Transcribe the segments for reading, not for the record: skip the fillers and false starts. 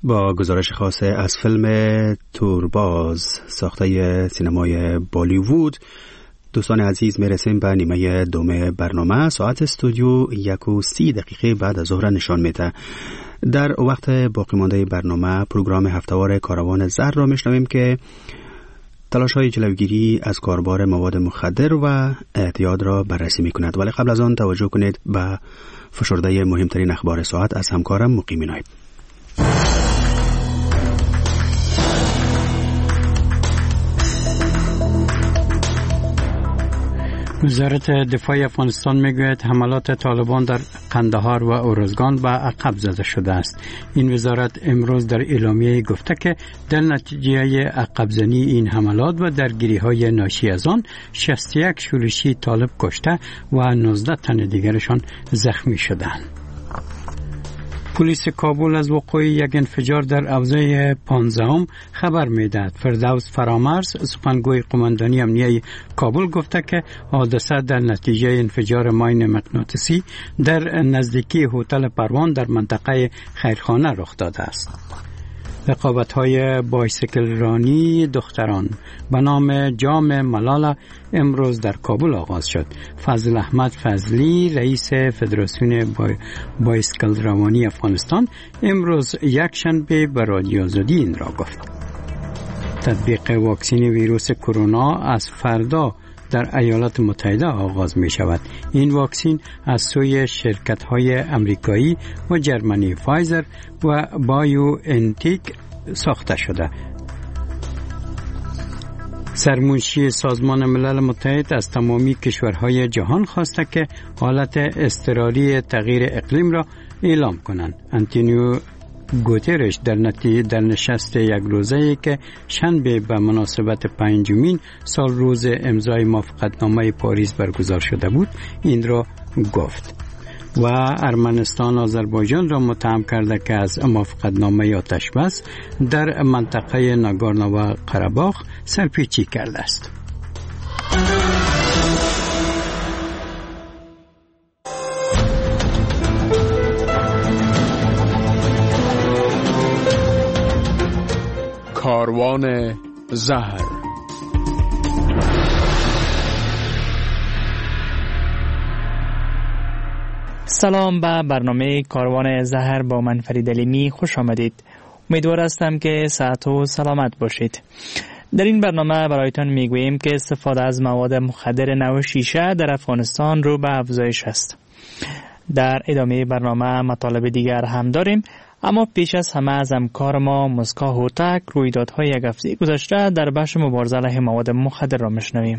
با گزارش خاصه از فیلم تورباز ساخته سینمای بالیوود. دوستان عزیز، میرسیم به نیمه دوم برنامه. ساعت استودیو 1:30 بعد از ظهر نشان میده. در وقت باقی مانده برنامه پروگرام هفتهوار کاروان زهر را میشنویم که تلاش‌های جلوگیری از کاربار مواد مخدر و اعتیاد را بررسی میکند. ولی قبل از آن توجه کنید به فشرده مهمترین اخبار ساعت از همکارم مقیم نایب. وزارت دفاع افغانستان میگوید حملات طالبان در قندهار و اورزگان به عقب زده شده است. این وزارت امروز در اعلامیه گفته که در نتیجه عقب زنی این حملات و درگیری‌های ناشی از آن 61 شورشی طالب کشته و 19 تن دیگرشان زخمی شدند. پلیس کابل از وقوع یک انفجار در حوزه 15 خبر میدهد. فردوس فرامرز سخنگوی قماندانی امنیه کابل گفته که حادثه در نتیجه انفجار ماین مغناطیسی در نزدیکی هتل پروان در منطقه خیرخانه رخ داده است. رقابت‌های بایسیکل رانی دختران به نام جام ملالا امروز در کابل آغاز شد. فضل احمد فضلی رئیس فدراسیون بایسیکل روانی افغانستان امروز یکشنبه به رادیو آزادی این را گفت. تطبیق واکسن ویروس کرونا از فردا در ایالات متحده آغاز می شود. این واکسن از سوی شرکت‌های امریکایی و جرمنی فایزر و بایو انتیک ساخته شده. سرمنشی سازمان ملل متحد از تمامی کشورهای جهان خواسته که حالت اضطراری تغییر اقلیم را اعلام کنند. آنتونیو گوترش در نشست یک روزه‌ای که شنبه به مناسبت 5مین سال روز امضای موافقتنامه پاریس برگزار شده بود این را گفت و ارمنستان آذربایجان را متهم کرده که از موافقتنامه آتش بس در منطقه ناگورنو قره‌باخ سرپیچی کرده است. کاروان زهر. سلام به برنامه کاروان زهر با من فرید علیمی خوش آمدید. امیدوار هستم که صحت و سلامت باشید. در این برنامه برایتان میگوییم که استفاده از مواد مخدر نوع شیشه در افغانستان رو به افزایش است. در ادامه برنامه مطالب دیگر هم داریم، اما پیش از همه از همکار ما مسکا هوتک رویدادهای یک هفته گذشته در بخش مبارزه علیه مواد مخدر را میشنویم.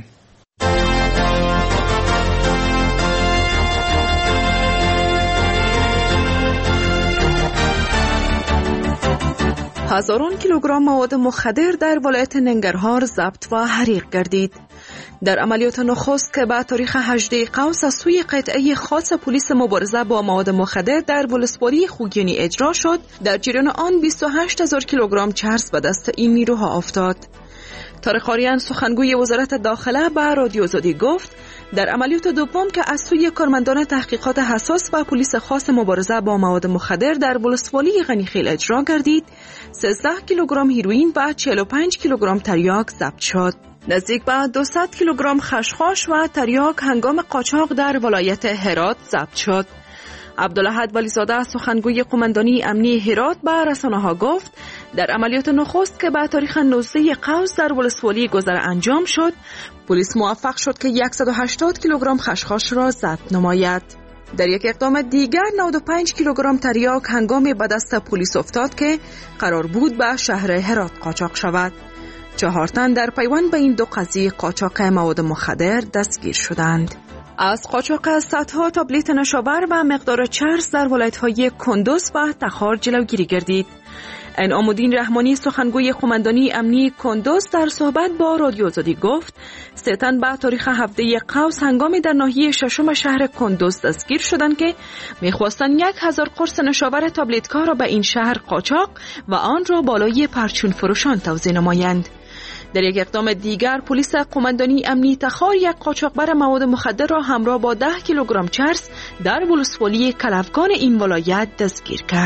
هزاران کیلوگرم مواد مخدر در ولایت ننگرهار ضبط و حریق گردید. در عملیات نخست که به تاریخ 18 قوس از سوی قطعه خاص پلیس مبارزه با مواد مخدر در ولسوالی خوگیانی اجرا شد، در جریان آن 28,000 کیلوگرم چرس به دست این نیروها افتاد. طارق آریان سخنگوی وزارت داخله به رادیو آزادی گفت در عملیات دوم که از سوی کارمندان تحقیقات حساس و پلیس خاص مبارزه با مواد مخدر در ولسوالی غنیخیل اجرا گردید، 13 کیلوگرم هیروئین و 45 کیلوگرم تریاک ضبط شد. نزدیک به 200 کیلوگرم خشخاش و تریاک هنگام قاچاق در ولایت هرات ضبط شد. عبدالاحد ولیزاده سخنگوی قماندانی امنی هرات به رسانه‌ها گفت در عملیات نخست که به تاریخ 19 قوس در ولسوالی گذر انجام شد، پلیس موفق شد که 180 کیلوگرم خشخاش را ضبط نماید. در یک اقدام دیگر 95 کیلوگرم تریاک هنگامی به دست پلیس افتاد که قرار بود به شهر هرات قاچاق شود. 4 تن در پیوند به این دو قضیه قاچاق مواد مخدر دستگیر شدند. از قاچاق صدها تابلت نشابر و مقدار چرس در ولایت‌های کندوز و تخار جلوگیری گردید. انعام‌الدین رحمانی سخنگوی قماندانی امنی کندوز در صحبت با رادیو آزادی گفت 3 تن به تاریخ 17 قوس هنگامی در ناحیه ششم شهر کندوز دستگیر شدند که می‌خواستند 1000 قرص نشابر تابلت‌ها را به این شهر قاچاق و آن را بالای پرچون فروشان توزیع نمایند. در یک اقدام دیگر پلیس قماندانی امنی تخار یک قاچاقبر مواد مخدر را همراه با 10 کیلوگرم چرس در ولسوالی کلفگان این ولایت دستگیر کرد.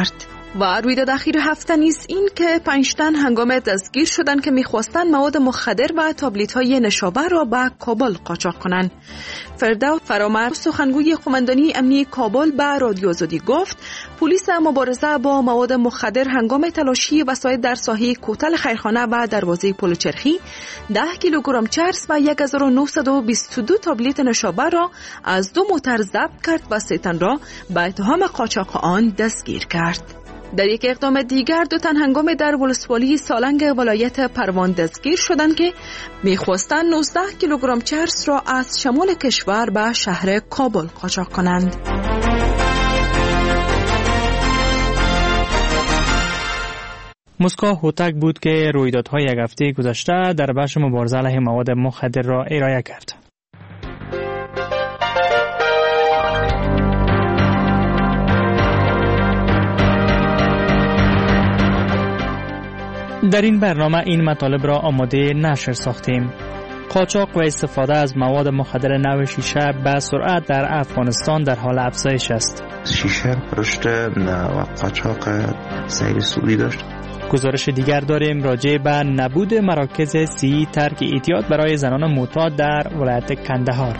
و رویداد اخیر هفته نیز این که 5 تن هنگام دستگیر شدند که می‌خواستند مواد مخدر و تابلت‌های نشابه را به کابل قاچاق کنند. فردوس فرامرز سخنگوی قماندانی امنیتی کابل به رادیو آزادی گفت پلیس مبارزه با مواد مخدر هنگام تلاشی وسایل در ساحه کوتل خیرخانه و دروازه پل چرخی 10 کیلوگرم چرس و 1922 تابلت نشابه را از 2 موتر ضبط کرد و 3 تن را به اتهام قاچاق آن دستگیر کرد. در یک اقدام دیگر 2 تن هنگام در ولسوالی سالنگ ولایت پروان دستگیر شدند که می‌خواستند 19 کیلوگرم چرس را از شمال کشور به شهر کابل قاچاق کنند. مسکو هوتک بود که رویدادهای یک هفته گذشته در بخش مبارزه علیه مواد مخدر را ارائه کرد. در این برنامه این مطالب را آماده نشر ساختیم. قاچاق و استفاده از مواد مخدر نوع شیشه به سرعت در افغانستان در حال افزایش است. شیشه رشد و قاچاق سیر سوری داشت. گزارش دیگر داریم راجع به نبود مراکز صحی ترک اعتیاد برای زنان معتاد در ولایت کندهار.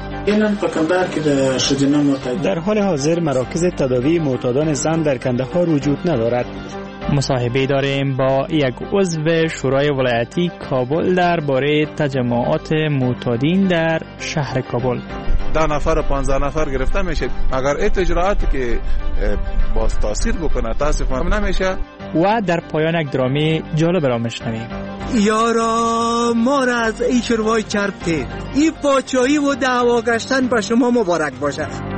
در حال حاضر مراکز تداوی معتادان زن در کندهار وجود ندارد. مصاحبه داریم با یک عضو شورای ولایتی کابل درباره تجمعات معتادین در شهر کابل. 10 نفر و 15 نفر گرفته میشه. اگر این اجراعاتی که باز تاثیر بکنه تاسفانه نمیشه. و در پایان یک درامه جالب را میشنویم. یارا ما را از این شروع کردید. این پاچایی و دعوا گشتن به شما مبارک باشد.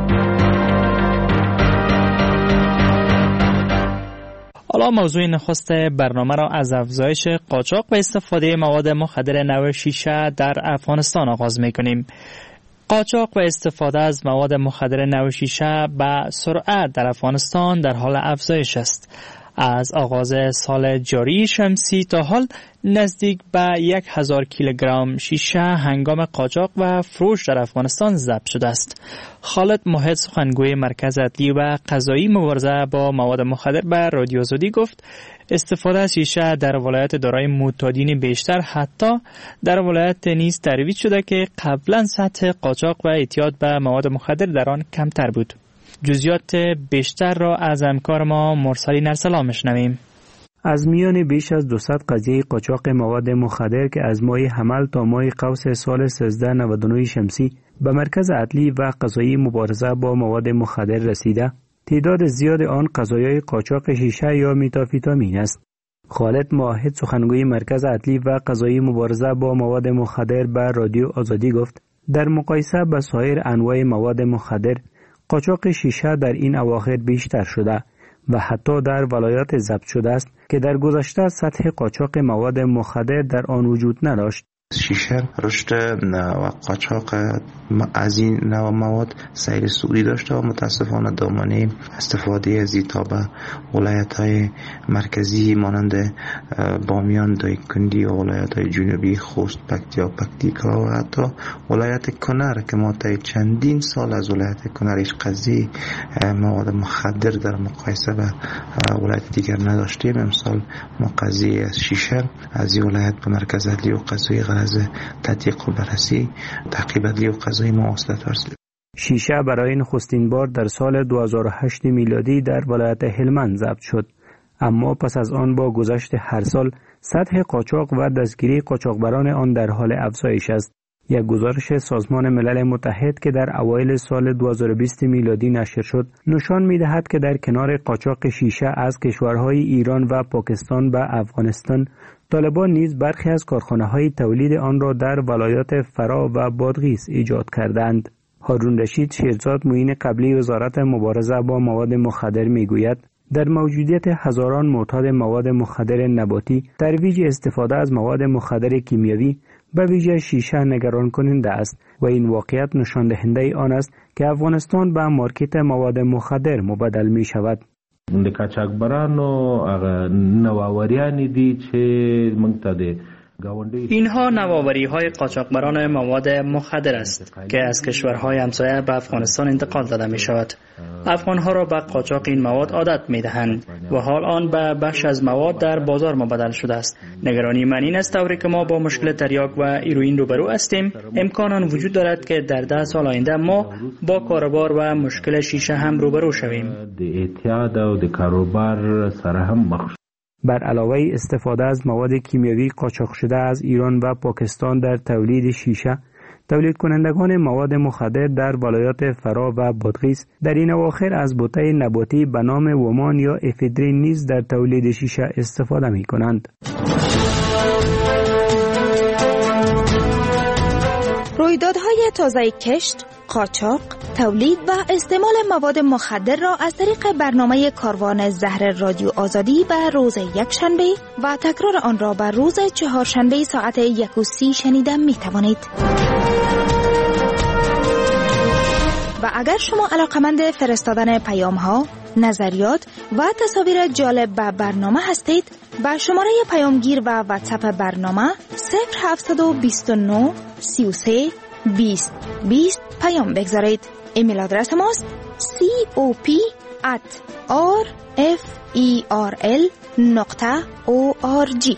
حالا موضوع نخست برنامه را از افزایش قاچاق و استفاده مواد مخدر نوع شیشه در افغانستان آغاز می‌کنیم. قاچاق و استفاده از مواد مخدر نوع شیشه به سرعت در افغانستان در حال افزایش است. از آغاز سال جاری شمسی تا حال نزدیک به 1000 کیلوگرم شیشه هنگام قاچاق و فروش در افغانستان ضبط شده است. خالد موحد سخنگوی مرکز عدلی و قضایی مبارزه با مواد مخدر به رادیو آزادی گفت استفاده از شیشه در ولایت دارای معتادین بیشتر حتی در ولایت نیز ترویج شده که قبلا سطح قاچاق و اعتیاد به مواد مخدر در آن کمتر بود. جزئیات بیشتر را از همکار ما مرسلی نرسلا میشنویم. از میان بیش از 200 قضیه قاچاق مواد مخدر که از ماه حمل تا ماه قوس سال 1399 شمسی به مرکز عدلی و قضایی مبارزه با مواد مخدر رسیده، تعداد زیاد آن قضایای قاچاق شیشه یا میتامفتامین است. خالد موحد سخنگوی مرکز عدلی و قضایی مبارزه با مواد مخدر به رادیو آزادی گفت در مقایسه با سایر انواع مواد مخدر قاچاق شیشه در این اواخر بیشتر شده و حتی در ولایات ضبط شده است که در گذشته سطح قاچاق مواد مخدر در آن وجود نداشت. شیشه رشد و قاچاق از این نوع مواد سیر سوری داشته و متاسفانه دامنه استفاده از این به ولایت‌های مرکزی مانند بامیان، دایکنډي و ولایت‌های جنوبی خوست، پکتیکا و حتی ولایت کنر که ما تا چندین سال از ولایت کنرش قضیه مواد مخدر در مقایسه با ولایت دیگر نداشتیم. امسال ما قضیه از شیشه از این ولایت به مرکز عدلی و قضایی از تحقیق و بررسی تعقیب عدلی و قضایی مواصلت ورزید. شیشه برای نخستین بار در سال 2008 میلادی در ولایت هلمند ضبط شد، اما پس از آن با گذشت هر سال سطح قاچاق و دستگیری قاچاقبران آن در حال افزایش است. یک گزارش سازمان ملل متحد که در اوایل سال 2020 میلادی نشر شد نشان می‌دهد که در کنار قاچاق شیشه از کشورهای ایران و پاکستان به افغانستان، طالبان نیز برخی از کارخانه‌های تولید آن را در ولایات فرا و بادغیس ایجاد کردند. هارون رشید شیرزاد معین قبلی وزارت مبارزه با مواد مخدر میگوید در موجودیت هزاران معتاد مواد مخدر نباتی، ترویج استفاده از مواد مخدر کیمیایی به ویژه شیشه نگران کننده است و این واقعیت نشان دهنده آن است که افغانستان به مارکت مواد مخدر مبدل می شود. د قاچاقبرانو هغه نوآوریانې دي چې موږ ته د اینها نوآوری‌های قاچاقبران مواد مخدر است که از کشورهای همسایه به افغانستان انتقال داده می‌شود. افغان‌ها را به قاچاق این مواد عادت می‌دهند و حال آن به بخش از مواد در بازار مبدل شده است. نگرانی من این است طوری که ما با مشکل تریاک و هیروئین روبرو هستیم، امکان آن وجود دارد که در 10 سال آینده ما با کاروبار و مشکل شیشه هم روبرو شویم. بر علاوه استفاده از مواد کیمیاوی قاچاق شده از ایران و پاکستان در تولید شیشه، تولید کنندگان مواد مخدر در ولایات فرا و بادغیس در این اواخر از بوته نباتی به نام ومان یا افیدرین نیز در تولید شیشه استفاده می کنند. رویدادهای تازه کشت، قاچاق، تولید و استعمال مواد مخدر را از طریق برنامه کاروان زهر رادیو آزادی به روز یکشنبه و تکرار آن را به روز چهارشنبه ساعت 1:30 شنیده می توانید. و اگر شما علاقمند فرستادن پیام ها، نظریات و تصاویر جالب به برنامه هستید، با شماره پیامگیر و واتساپ برنامه 0729 33 20 20 پیام بگذارید. ایمیل آدرس ماست cop@rferl.org.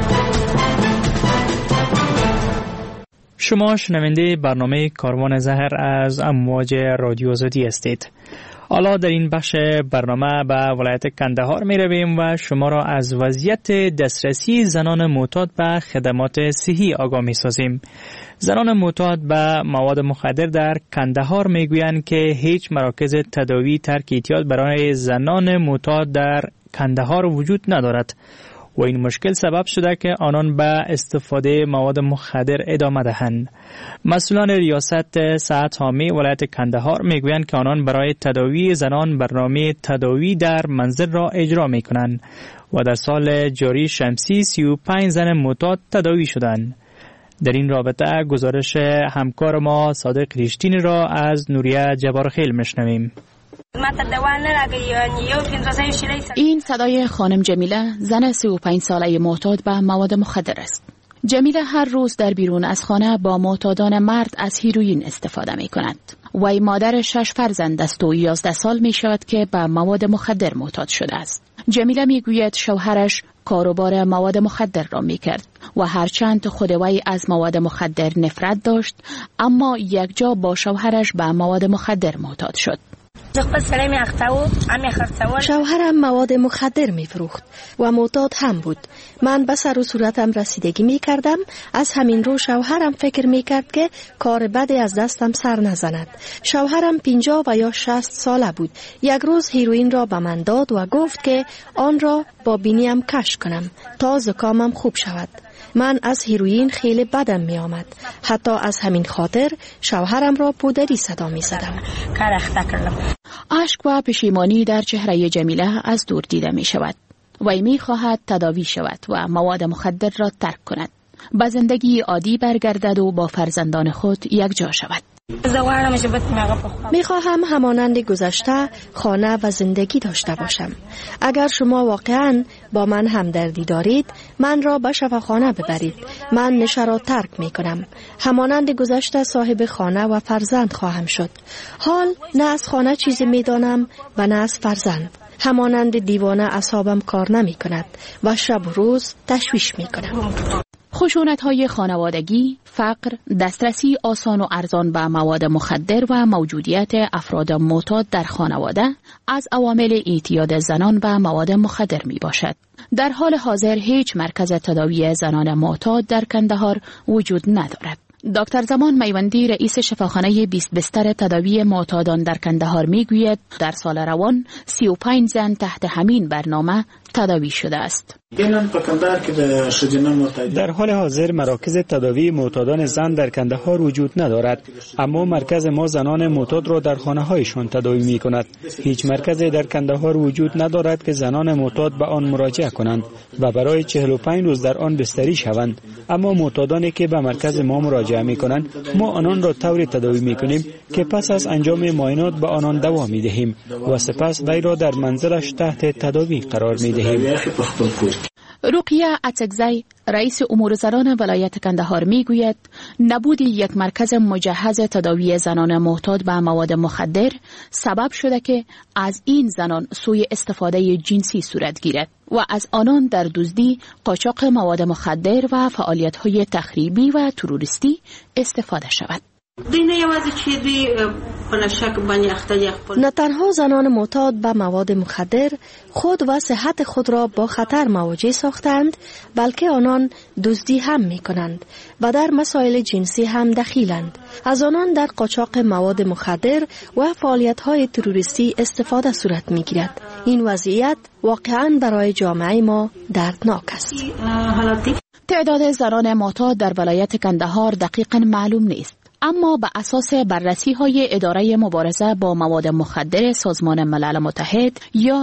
شما شنونده برنامه کاروان زهر از امواج رادیو آزادی هستید. حالا در این بخش برنامه به ولایت کندهار می رویم و شما را از وضعیت دسترسی زنان معتاد به خدمات صحی آگاه می سازیم. زنان معتاد به مواد مخدر در کندهار می گویند که هیچ مراکز تداوی ترک اعتیاد برای زنان معتاد در کندهار وجود ندارد و این مشکل سبب شده که آنان به استفاده مواد مخدر ادامه دهند. مسئولان ریاست صحت عامه ولایت کندهار میگویند که آنان برای تداوی زنان برنامه تداوی در منزل را اجرا میکنند و در سال جاری شمسی 35 زن معتاد تداوی شدند. در این رابطه گزارش همکار ما صادق ریشتین را از نوریه جبارخیل میشنویم. این صدای خانم جمیله، زن 35 ساله معتاد به مواد مخدر است. جمیله هر روز در بیرون از خانه با معتادان مرد از هیروئین استفاده می کند. وی مادر 6 فرزند است و 11 سال می شود که به مواد مخدر معتاد شده است. جمیله می گوید شوهرش کاروبار مواد مخدر را می کرد و هرچند خود وی از مواد مخدر نفرت داشت، اما یک جا با شوهرش به مواد مخدر معتاد شد. شوهرم مواد مخدر می فروخت و معتاد هم بود. من به سر و صورتم رسیدگی می کردم. از همین رو شوهرم فکر می کرد که کار بدی از دستم سر نزند. شوهرم 50 و یا 60 ساله بود. یک روز هیروئین را به من داد و گفت که آن را با بینیم کش کنم تا زکامم خوب شود. من از هیروئین خیلی بدم می آمد. حتی از همین خاطر شوهرم را پودری صدا می زدم. اشک و پشیمانی در چهره جمیله از دور دیده می شود. وی می خواهد تداوی شود و مواد مخدر را ترک کند. به زندگی عادی برگردد و با فرزندان خود یک جا شود. می خواهم همانند گذشته خانه و زندگی داشته باشم. اگر شما واقعا با من همدردی دارید، من را به شفاخانه ببرید. من نشه را ترک می کنم. همانند گذشته صاحب خانه و فرزند خواهم شد. حال نه از خانه چیزی می دانم و نه از فرزند. همانند دیوانه اعصابم کار نمی کند و شب و روز تشویش می کنم. خشونت‌های خانوادگی، فقر، دسترسی آسان و ارزان به مواد مخدر و موجودیت افراد معتاد در خانواده از عوامل اعتیاد زنان به مواد مخدر می باشد. در حال حاضر هیچ مرکز تداوی زنان معتاد در کندهار وجود ندارد. دکتر زمان میوندی رئیس شفاخانه 20 بستر تداوی معتادان در کندهار میگوید در سال روان 35 زن تحت همین برنامه تداوی شده است. در حال حاضر مراکز تداوی معتادان زن در کندهار وجود ندارد، اما مرکز ما زنان معتاد را در خانه‌هایشان تداوی می‌کند. هیچ مرکزی در کندهار وجود ندارد که زنان معتاد به آن مراجعه کنند و برای 45 روز در آن بستری شوند. اما معتادانی که به مرکز ما مراجعه می‌کنند، ما آنان را طوری تداوی می‌کنیم که پس از انجام معاینات به آنان دوا می‌دهیم و سپس وی را در منزلش تحت تداوی قرار می‌دهیم. رقیه اتکزی رئیس امور زنان ولایت کندهار میگوید نبود یک مرکز مجهز تداوی زنان معتاد به مواد مخدر سبب شده که از این زنان سوء استفاده جنسی صورت گیرد و از آنان در دزدی، قاچاق مواد مخدر و فعالیت‌های تخریبی و تروریستی استفاده شود. نه تنها زنان معتاد به مواد مخدر خود و صحت خود را با خطر مواجه ساختند، بلکه آنان دزدی هم می کنند و در مسائل جنسی هم دخیلند. از آنان در قاچاق مواد مخدر و فعالیت‌های تروریستی استفاده صورت می گیرد. این وضعیت واقعاً برای جامعه ما دردناک است. تعداد زنان معتاد در ولایت کندهار دقیقاً معلوم نیست. اما به اساس بررسی‌های اداره مبارزه با مواد مخدر سازمان ملل متحد یا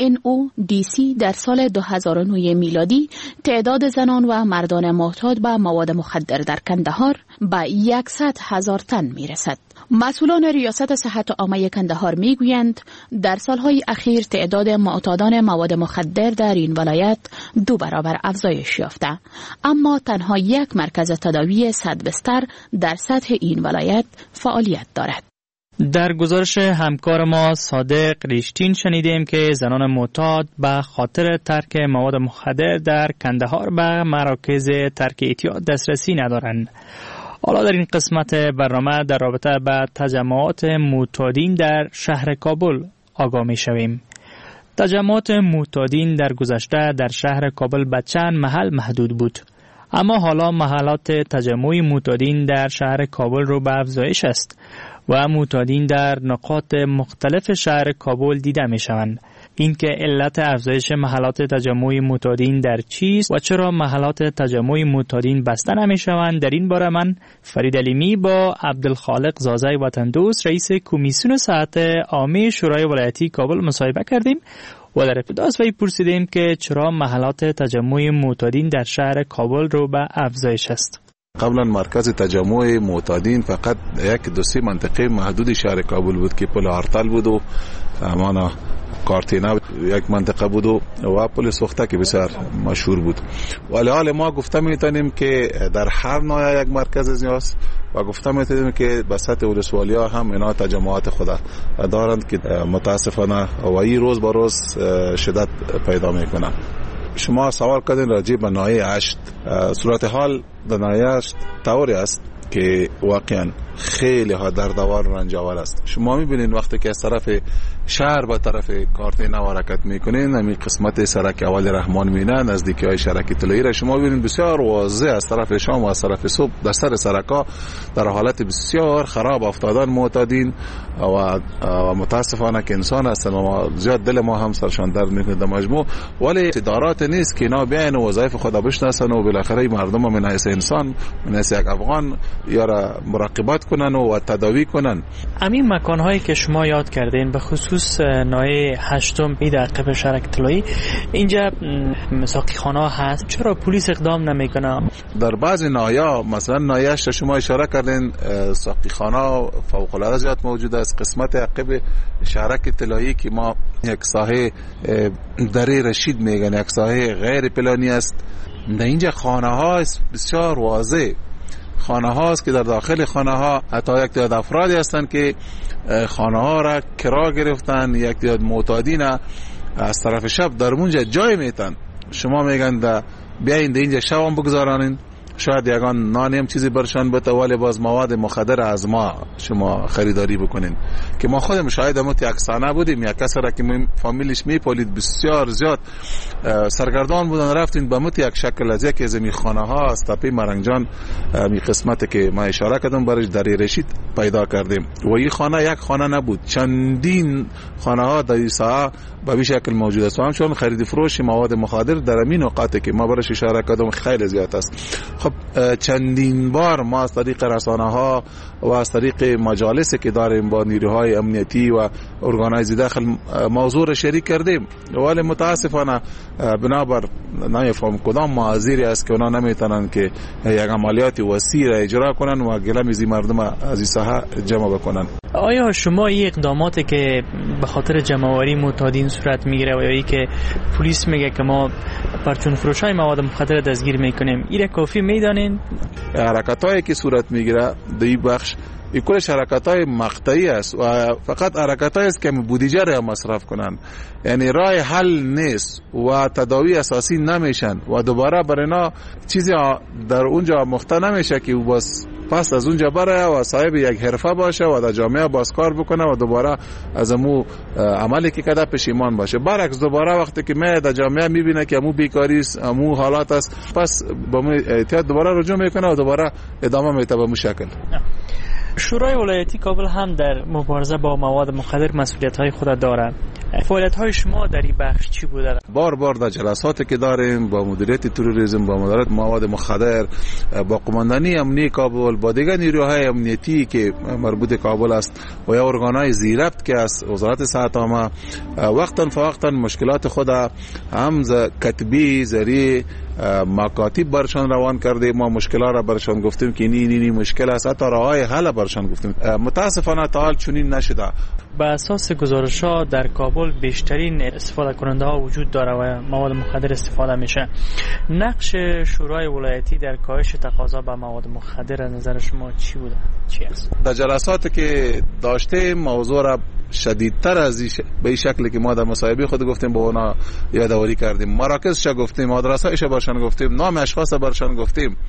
UNODC در سال 2009 میلادی تعداد زنان و مردان معتاد به مواد مخدر در کندهار به 100,000 تن میرسد. مسئولان ریاست صحت عامه کندهار میگویند در سالهای اخیر تعداد معتادان مواد مخدر در این ولایت 2 برابر افزایش یافته، اما تنها یک مرکز تداوی 100 بستر در سطح این ولایت فعالیت دارد. در گزارش همکار ما صادق ریشتین شنیدیم که زنان معتاد به خاطر ترک مواد مخدر در کندهار به مراکز ترک اعتیاد دسترسی ندارند. حالا در این قسمت برنامه در رابطه با تجمعات معتادین در شهر کابل آگاه می شویم. تجمعات معتادین در گذشته در شهر کابل به چند محل محدود بود، اما حالا محلات تجمع معتادین در شهر کابل رو به افزایش است و معتادین در نقاط مختلف شهر کابل دیده می شوند. این که علت افزایش محلات تجمع معتادین در چیست و چرا محلات تجمع معتادین بسته نمی شوند، در این باره من فرید علیمی با عبدالخالق زازی وطن دوست رئیس کمیسیون صحت عامه شورای ولایتی کابل مصاحبه کردیم و در ابتدا از وی پرسیدیم که چرا محلات تجمع معتادین در شهر کابل رو به افزایش است. قبلا مرکز تجمع معتادین فقط 1-2 منطقه محدود شهر کابل بود که پل هارتل بود و امانا کارتینا یک منطقه بود و پل سوخته که بسیار مشهور بود. ولی حال ما گفته میتونیم که در هر نوع یک مرکز از ایناست و گفته میتونیم که به سطح ولسوالی ها هم اینا تجمعات خود دارند که متاسفانه و این روز به روز شدت پیدا میکنند. شما سوال کردین راجع به ناحیه 8. صورت حال در ناحیه 8 طوری است که واقعا خیلی ها دردآور و رنجاور است. شما میبینید وقتی که از طرف شهر به طرف کارتینا حرکت میکنین، همین قسمت سرک اول رحمان مینه نزدیکی های شرک طلایی را شما ببینید بسیار واضح از طرف شام و از طرف صبح در سر سرکا در حالت بسیار خراب افتادن معتادین و متاسفانه که انسان هستن و زیاد دل ما هم سرشان درد میکنه در مجموع، ولی ادارات نیست که اینا بیاین و وظایف خود بشناسن و بالاخره مردم من حیث انسان من حیث یک افغان یا را مراقبت کنن و تداوی کنن. همین مکان‌هایی که شما یاد کردین به خصوص ناحیه 8 در عقب شرک طلایی، اینجا ساقیخانه هست، چرا پلیس اقدام نمیکنه؟ در بعضی ناحیه‌ها مثلا ناحیه 8 شما اشاره کردین ساقیخانه فوق العاده زیاد موجود است. قسمت عقب شرک طلایی که ما یک ساحه دره رشید میگن، یک ساحه غیر پلانی است. در اینجا خانه ها بسیار واضح خانه هاست که در داخل خانه ها حتی یک تعداد افرادی هستند که خانه ها را کرا گرفتن، یک تعداد معتادین از طرف شب در اونجا جای میتن. شما میگن بیاین در اینجا شب هم بگذارانین، شاید یگان نانی هم چیزی برشان بده ولی باز مواد مخدر از ما شما خریداری بکنین که ما خودم شاهد همون افسانه بودیم. یک کس را که فامیلش میپالید بسیار زیاد سرگردان بودن رفتین به مت یک شکل از یکی از می خانه ها از تپه مرنگجان می قسمت که ما اشاره کردم برش در رشید پیدا کردیم و این خانه یک خانه نبود، چندین خانه ها در این ساحه به این شکل موجود است و همچنان خرید فروش مواد مخدر در همین نقاطی که ما برش اشاره کردم خیلی زیاد است. خب چندین بار ما از طریق رسانه ها و از طریق مجالسی که داریم با نیروهای امنیتی و ارگانهای داخل موضوع را شریک کردیم، ولی متاسفانه بنابر نمیفهم کدام معاذیری است که اونا نمیتونن که یک عملیات وسیع را اجرا کنن و گلمیزی مردم از این ساحه جمع بکنن. آیا شما این اقداماتی که به خاطر جمع‌آوری معتادین صورت میگیره و یا ای که پلیس میگه که ما پرچون فروشای مواد مخدر دستگیر میکنیم، این کافی میدانین؟ حرکتایی که صورت میگیره در این بخش این کلش حرکتای مقطعی است و فقط حرکتایی است که بودجه را مصرف کنن، یعنی راه حل نیست و تداوی اساسی نمیشن و دوباره برای اینا چیزی در اونجا مخته نمیشه که بس پس از اونجا بره و صاحب یک حرفه باشه و در جامعه بازکار بکنه و دوباره از امو عملی که کرده پشیمان باشه. برعکس دوباره وقتی که من در جامعه میبینه که امو بیکاری است، امو حالات است، پس با احتیاط دوباره رجوع میکنه و دوباره ادامه میده به شکل. شورای ولایتی کابل هم در مبارزه با مواد مخدر مسئولیت‌های خود دارد. فعالیت‌های شما در این بخش چی بوده؟ بار در جلساتی که داریم با مدیریت تروریسم، با مدیریت مواد مخدر، با قماندانی امنیتی کابل، با دیگر نیروهای امنیتی که مربوط کابل است و یا ارگان‌های زیربط که از وزارت صحت عامه، وقتا فوقتا مشکلات خود هم کتبی ذریعه مکاتب برشان روان کرده، ما مشکلات را برشان گفتیم که این مشکل است، حتی راههای حل برشان گفتیم. متاسفانه تا حال چنین نشده. به اساس گزارش‌ها در کابل بیشترین استفاده کننده ها وجود داره و مواد مخدر استفاده میشه. نقش شورای ولایتی در کاهش تقاضا به مواد مخدر از نظر شما چی بوده؟ چی است؟ در جلساتی که داشته موضوع را شدیدتر از به این شکلی که ما در مصاحبه خود گفتیم با اونا یادآوری کردیم، مراکزش گفتیم، آدرسایش برشان گفتیم، نام اشخاص برشان گفتیم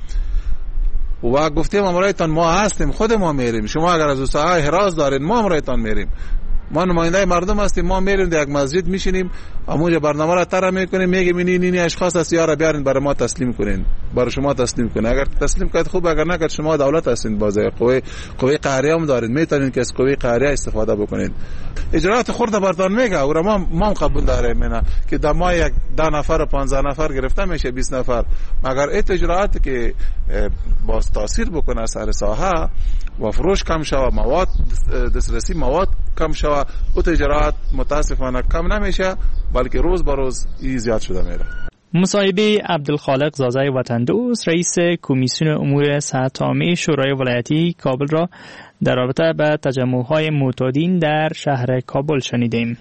و گفتیم امرایتان ما هستیم، خود ما میریم، شما اگر از ساحه حراس دارین ما امرایتان میریم، ما نماینده مردم هستیم، ما میریم در یک مسجد میشینیم، همونجا برنامه را طرح میکنیم، میگیم این اشخاص هست یارا بیارین برای ما تسلیم کنین، برای شما تسلیم کنین، اگر تسلیم کنید خوب، اگر نکنید شما دولت هستین، بازه قوه قهریه هم دارین، میتونین که از قوه قهریه استفاده بکنین. اجرات خرد برتان میگه و ما قبول داریم اینا که در ما یک 10 نفر 15 نفر گرفته میشه 20 نفر، مگر ایت اجراات که باز تاثیر بکنه سر ساحه و فروش کم شوه، مواد دسترسی مواد کم شوه، او اجراات متاسفانه کم نمیشه بلکه روز به روز زیاد شده میره. مصاحبه عبدالخالق زازه وطن دوست رئیس کمیسیون امور صحت عامه شورای ولایتی کابل را در رابطه با تجمع‌های معتادین در شهر کابل شنیدیم.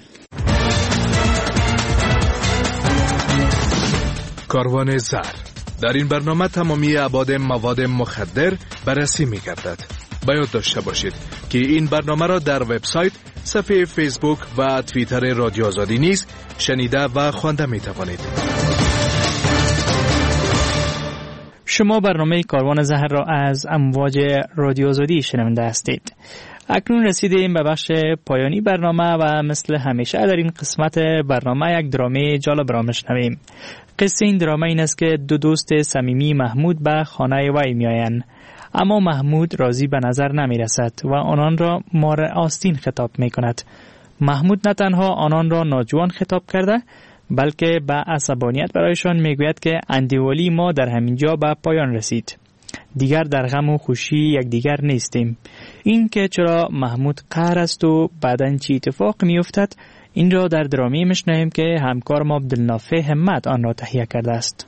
کاروان زهر در این برنامه تمامی ابعاد مواد مخدر بررسی می‌گردد. باید داشته باشید که این برنامه را در وبسایت، صفحه فیسبوک و توییتر رادیو آزادی نیز شنیده و خوانده می‌توانید. شما برنامه کاروان زهر را از امواج رادیو آزادی شنونده هستید. اکنون رسیدیم به بخش پایانی برنامه و مثل همیشه در این قسمت برنامه یک درامه جالب را میشنویم. قصه این درامه این است که دو دوست صمیمی محمود به خانه وی میآیند، اما محمود راضی به نظر نمی رسد و آنان را مار آستین خطاب می کند. محمود نه تنها آنان را ناجوان خطاب کرده بلکه با عصبانیت برایشان می گوید که اندیوالی ما در همین جا به پایان رسید، دیگر در غم و خوشی یکدیگر نیستیم. این که چرا محمود قهر است و بعداً چی اتفاق می افتد، این را در درامی میشنویم که همکار ما عبدالنافع همت آن را تهیه کرده است.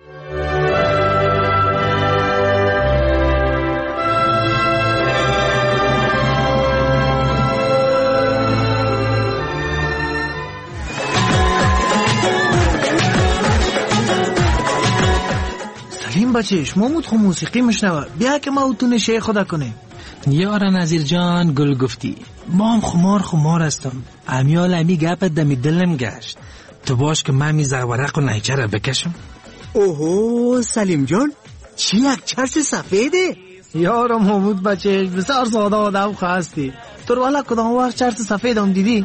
سلیم بچهش، محمود خو موسیقی میشنوه، بیا که ما اوتون شیخ خدا کنه. یارا نظیر جان گل گفتی، ما هم خمار هستم. امیال امی گپت دمی دلم گشت، تو باش که من می زورق و نیچه را بکشم. اوهو سلیم جان، چی یک چرس سفیده؟ یارا محمود بچهش بسیار ساده آدم خواستی، تو رو والا کدام وقت چرس سفید هم دیدی؟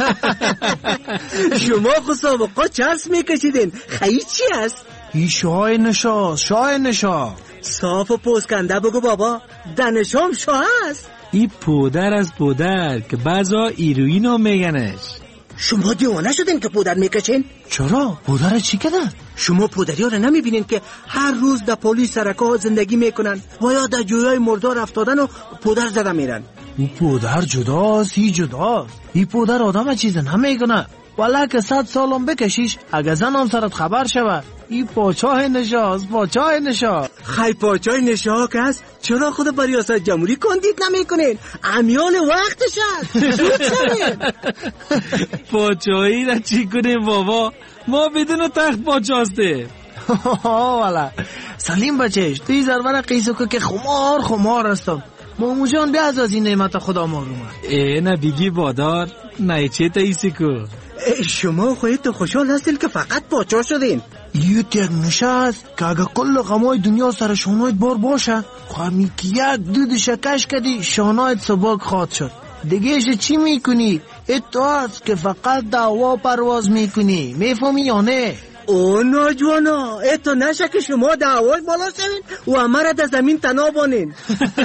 شما خود سابقا چرس میکشیدین، خیلی چی هست؟ ای شاه نشا صاف و پوسکنده بگو بابا، دنشام شاه هست. ای پودر از پودر که بعضا ایروین هم میگنش. شما دیوانه شدین که پودر میکشین؟ چرا؟ پودر چی کردن؟ شما پودری ها رو نمیبینین که هر روز در پلیس سرکا زندگی میکنن و یا در جویای مردار افتادن و پودر زده میرن؟ او پودر جداست، هی جداست. این پودر آدم چیز نمیکنه. والا که 100 سالم بکشیش اگه زنم سرت خبر شود این پاچاه نشاست، پاچاه نشا. خی پاچاه نشا که هست، چرا خود با ریاست جمهوری کاندید نمیکنین؟ امیال وقتش هست. پاچاهی را چی کنیم بابا؟ ما بدون تخت پاچاستیم. والا سلیم بچهش توی زربر قیسو که خمار هستم. مامو جان بیا از این نعمت خدا معلومه. نه بیگی بادار نه چه تاییسی کو. شما خودت خوشحال هستین که فقط پاچا شدین؟ یه یک نشست که اگه کل غمای دنیا سر شانایت بار باشه خواهمی که یک دود شکش کدی شانایت سباک خواد شد. دیگهش چی میکنی؟ اتو هست که فقط دعوا پرواز میکنی. میفهمی یا نه؟ او ناجوانا اتو نشه که شما دعوای بالا شوین و امره در زمین تنها بانین.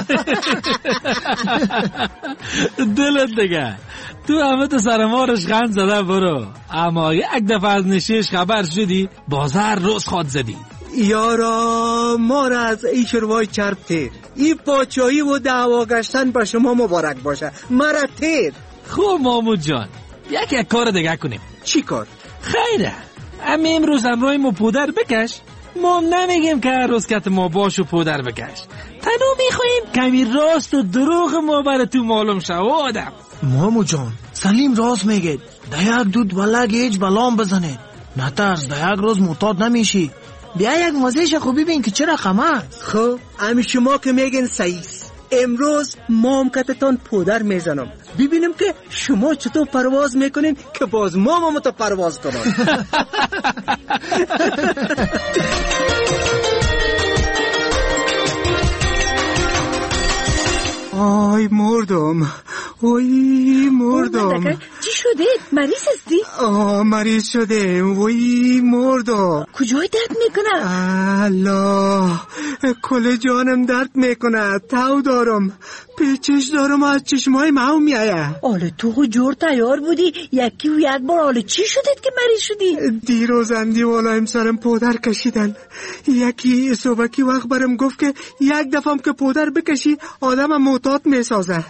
دلت دیگه تو همه تو سرمارش غند زده برو، اما یک دفعه از نشیش خبر شدی بازار روز خواد زدی. یارا ما را از ای شروای چرب تیر. ای پاچایی و دعوا گشتن با شما مبارک باشه. مرا تیر. خوب مامود جان یک کار دیگه کنیم. چی کار؟ خیره امروز روی ما پودر بکش. ما نمیگیم که هر روز کت ما باشو پودر بکش. تنو میخواییم کمی راست و دروغ ما بر تو معلوم شو آدم. مامو جان سلیم راست میگه. ده یک دود ولگ هیچ بلام بزنه. نترس ده یک روز معتاد نمیشی. بیا یک مزهش خوبی بین که چه رقم است. خب امی شما که میگن صحیح. امروز مامکتتان پودر میزنم ببینم که شما چطور پرواز میکنین که باز مامم تو پرواز کنم. آی مردم، وای مردم. چی شده؟ مریض هستی؟ مریض شده، وای مردم. کجای درد میکنه؟ الله، کل جانم درد میکنه. تاو دارم، پیچش دارم، از چشمای ماو میایه. آله تو جور تیار بودی یکی و یک بار. آله چی شدید که مریض شدی؟ دیروز اندی والایم سرم پودر کشیدن. یکی صبحکی وقت برم گفت که یک دفعه که پودر بکشی آدم معتاد میسازه.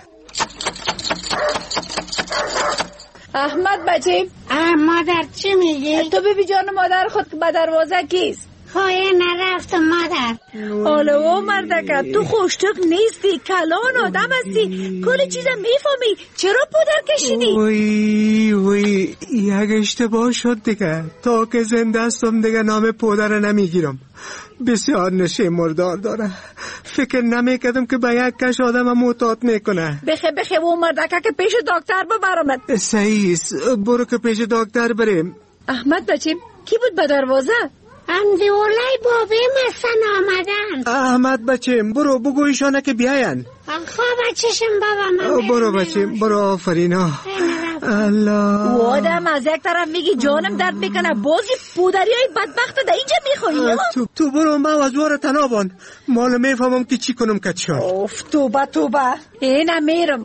احمد بچه. مادر چی میگی؟ تو ببی جان مادر خود که به دروازه کیست؟ خواهی نرفت مادر. آلو مردکت تو خوشتک نیستی، کلان آدم هستی، کل چیزم میفهمی. چرا پودر کشیدی؟ وی یک اشتباه شد دیگه. تا که زنده هستم دیگه نام پودر نمیگیرم. بسیار نشه مردار داره. فکر نمیکردم که به یک کش آدم معتاد میکنه. بخه و مردکه که پیش دکتر ببرمت. صحیح، برو که پیش دکتر بریم. احمد بچیم کی بود به دروازه؟ اندیولای بابیم هستن آمدن. احمد بچیم برو بگو ایشانه که بیاین. خواه بچشم بابا من. برو بچیم برو. آفرینا. الله، و آدم از یک طرف میگی جانم درد میکنه، بازی پودری های بدبخت در اینجا میخوایی. تو برو ما وزوار تنابان. مال میفهمم که چی کنم کت شد. اوف توبه اینم میرم.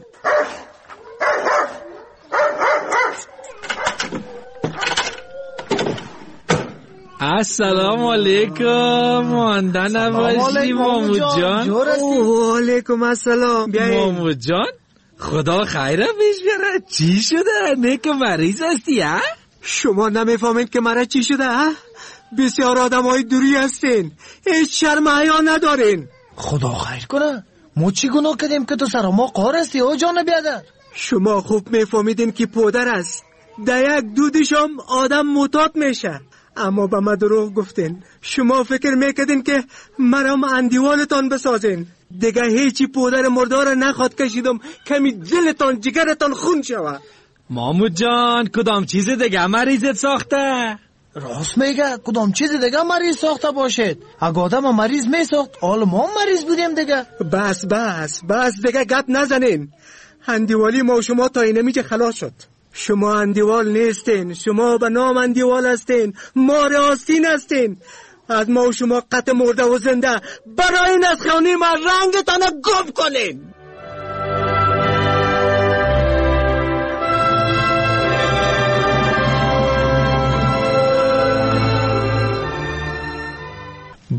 السلام علیکم. مانده نباشی مامو جان. و علیکم السلام. مامو جان خدا خیره پیش بیاره. چی شده؟ نه که مریض هستی ها؟ شما نمیفهمید که مرا چی شده ها؟ بسیار آدم های دوری هستین، هیچ شرم حیا ندارین. خدا خیر کنه. ما چی گناه کردیم که تو سر ما قهر هستی او جان بیادر؟ شما خوب میفهمیدین که پودر است در یک دودشم آدم معتاد میشه، اما به ما دروغ گفتین. شما فکر میکردین که مرام اندیوالتان بسازین. دیگه هیچی پودر مردار نخواد کشیدم کمی دلتان جگرتان خون شوه. مامود جان کدام چیز دیگه مریضت ساخته؟ راست میگه، کدام چیز دیگه مریض ساخته باشد. اگه آدم مریض میساخت حالا ما مریض بودیم دیگه. بس دیگه گپ نزنین. اندیوالی ما و شما تا اینمیجه خلاص شد. شما اندیوال نیستین، شما به نام اندیوال هستین، ما راستین هستین. از ما و شما قط مرده و زنده برای این از خانی ما رنگتان گم کنین.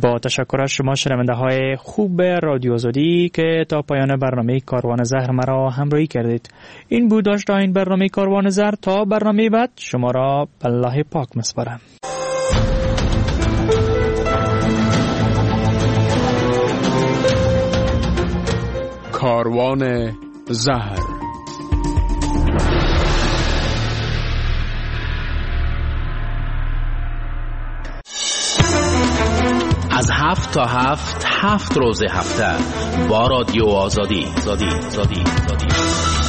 با تشکر از شما شنونده های خوب رادیو آزادی که تا پایان برنامه کاروان زهر مرا همراهی کردید. این بود داشت این برنامه کاروان زهر. تا برنامه بعد شما را به الله پاک مسپارم. کاروان زهر. از 7 تا 7 روز هفته با رادیو آزادی.